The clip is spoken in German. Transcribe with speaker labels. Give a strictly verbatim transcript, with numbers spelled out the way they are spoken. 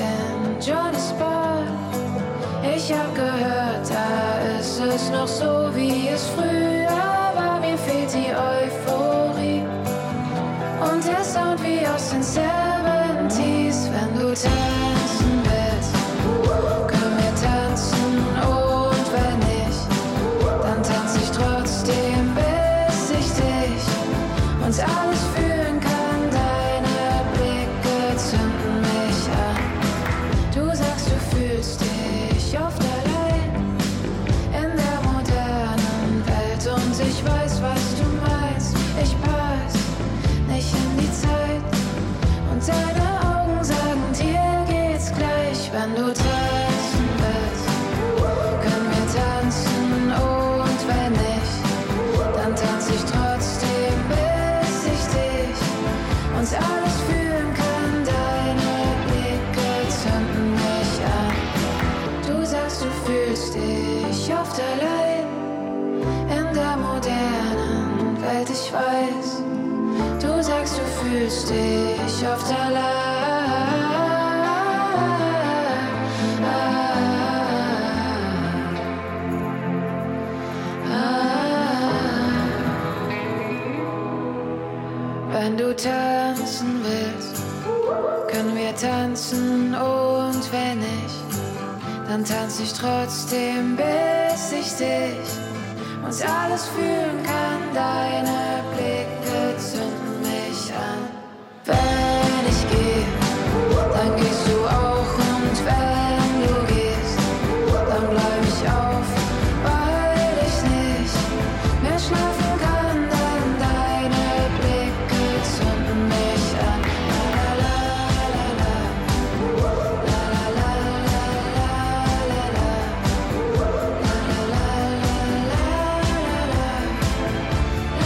Speaker 1: in Johannesburg. Ich hab gehört, da ist es noch so, wie es früher war. Mir fehlt die Euphorie und der Sound wie aus den Seventies. Wenn du tanzen willst, können wir tanzen, und wenn nicht, dann tanz ich trotzdem, bis ich dich und alles fühlen kann. Deine Blicke zünden mich an. Du sagst, du fühlst dich oft allein in der modernen Welt, und ich weiß, was du meinst. Ich pass nicht in die Zeit, und deine Augen sagen, dir geht's gleich. Wenn du tanzen willst, können wir tanzen, und wenn nicht, dann tanz ich trotzdem, bis ich dich und alles fühlen kann. Deine Blicke zünden mich an. Du sagst, du fühlst dich oft allein in der modernen Welt, ich weiß. Du sagst, du fühlst dich oft allein. Wenn du tanzen willst, können wir tanzen, und wenn nicht, dann tanz ich trotzdem, bis ich dich und alles fühlen kann. Deine Blicke